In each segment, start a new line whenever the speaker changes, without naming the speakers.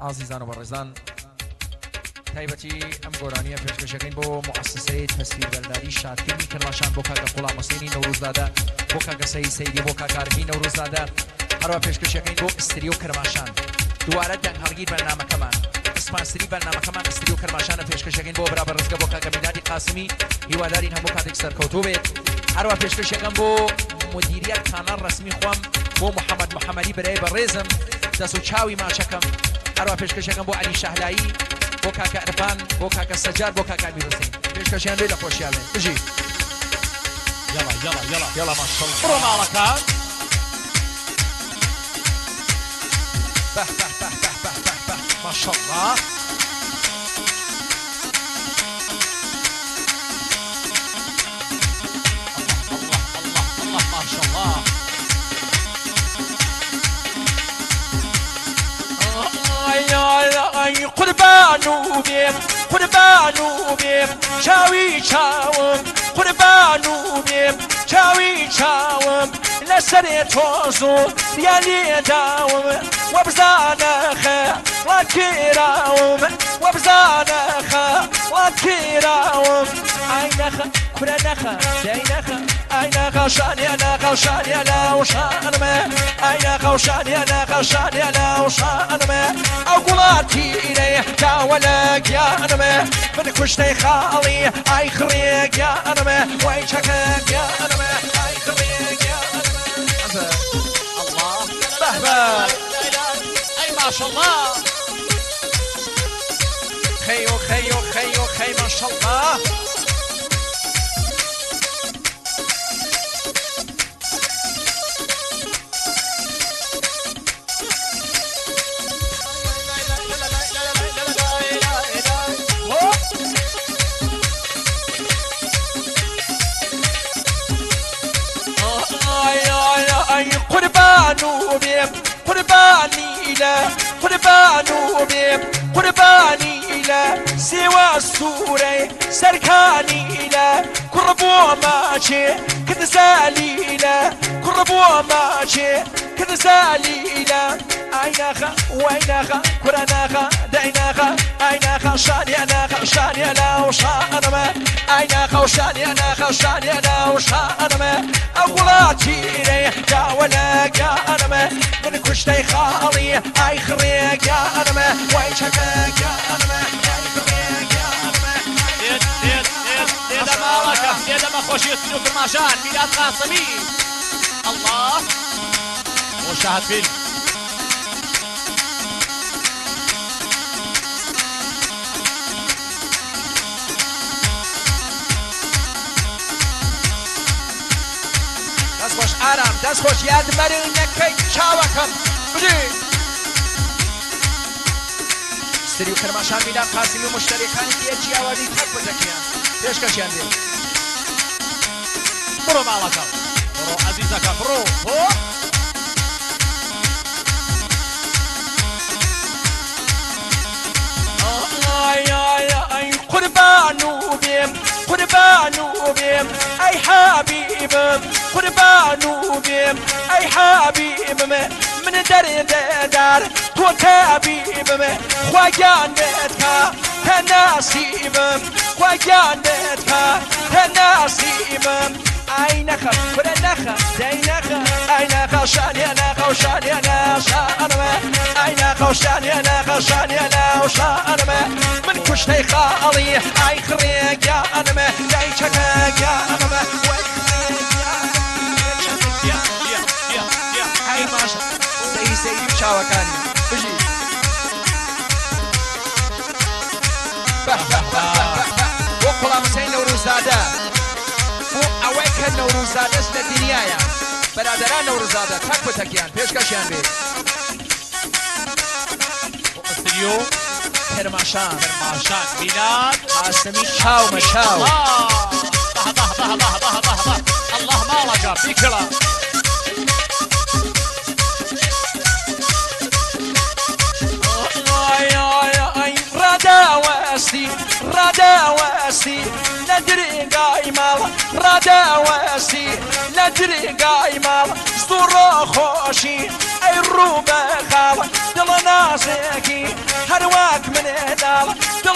عزیزان و بەڕێزان تایبەتی ئەم گۆرانیە پێشکەشەکەین بۆ مؤسسەی تەسویربەرداری شادکردنی کەرماشان بۆ کاکە قوڵام حوسێنی نەورۆزدادە بۆ کاکە سەیدی بۆ کاکارمی نەورۆزدادە هەروە پێشکەشەکەین بۆ ئستریۆ کەرماشان دووارە دەنگ هەڵگیر بەرنامەکەمان سپانسری بەرنامەکەمان ئستریۆ کەرماشانە پێشکەشەکەین بۆ برابر ڕزگە بۆ کاکە میلادی قاسمی هیوادارین هەموو کاتێک سەرکەوتوو بێت هەروە پێشکەشەکەم بۆ مدیریەت کانال ڕسمی خۆم بۆ محەممەد محەممەدی بەرەی بەڕێزم دەست و چاوی ماچەکەم هەروە پێشکەشەکەم بۆ عەلی شەهلایی بۆ کاکە ئەرفان بۆ کاکە سەجاد بۆ کاکە میرحوسێن پێشکەشیان بێ لە خۆشییان بژی
يلا ماشاءالله بڕۆ ماڵەکان ماشاءالله الله ماشاءالله قربانو بيم قربانو بيم شاوي شاوم قربانو بيم شاوي شاوم لسري توزو يالي داوم وبزانخه وكيراوم وبزانخه وكيراوم عينخه كرنخه دينخه عينخه شاني انا خوشاني انا وشانمه عينخه وشاني انا خوشاني انا وشانمه اقولاتي اليه تاولك يا انمه من كشتي خالي اي خريق يا انمه ويشكك يا انمه اي خريق يا انمه الله بهبه اي ما شاء الله خيو خيو خيو خي ما شاء الله قربانو بيم قرباني لا قربانو بيم قرباني لا سوى السوري سركاني لا قربوا ماشي كذا سالي لا قربوا ماشي كذا سالي لا عيناخا وعيناخا كرناخا دعيناخا عيناخا شاني اناخا شاني انا وشانما عيناخا وشاني اناخا شاني انا وشانما اولاتي لي داولك يا انما من كشتي خالي اي خريق يا انما ويشكك يا انما اي خريق يا انما ديد مالك ديد ما خوش يسلو كرماشان ميلاد قاسمي الله وشاهد فيلم
دەست خۆش ئارام دەست خۆش یادمەری نەکەی چاوەکەم بژی ستریو کەرماشان میلاد قاسمی و مشتریەکانی دیە جیاوازی تەک بەدەکیان پێشکەشیان دێ
بڕۆ ماڵەکەم بڕۆ عەزیزەکە بڕۆ قربانو بيم قربانو بيم اي حبيب قربانو بيم اي حبيب من دار تو كبيب خواجانتك تناسيب خواجانتك تناسيب عينك كرنك دينك عينك شاني انا خوشاني انا شانما عينك وشاني انا خوشاني انا وشانما من كشتي خالي اي خريق يا انما يعيشك يا انما
هاي ماشا سيدي شاوكاني بجي بۆ قوڵام حوسێن نەورۆزدادە بۆ ئەوەی کە نەورۆزدادەست لە دنیایە بەرادەران نەورۆزدادە تەک بەتەکیان پێشکەشیان بێت
استریۆ
کەرماشان
میلاد
قاسمی چاومە چاو
الله ماڵەکە بیکڵە
رداوسي ندري قايمال رداوسي ندري قايمال صدور خوشي اي الروبة خال دل ناسكي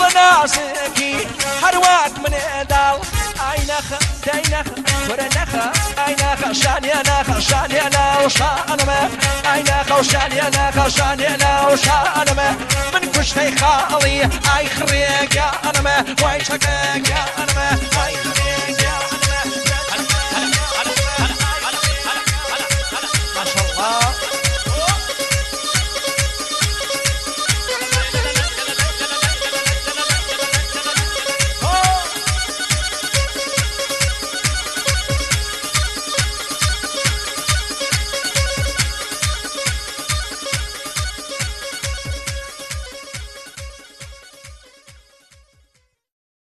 ناسكي هرواك من دال عينخ دينخ ورنخ عينخ شاني انا شاني انا وشانما عينخ وشاني انا شاني انا وشانما من كشتي خالي اي خريق انا ما ويشك انا ما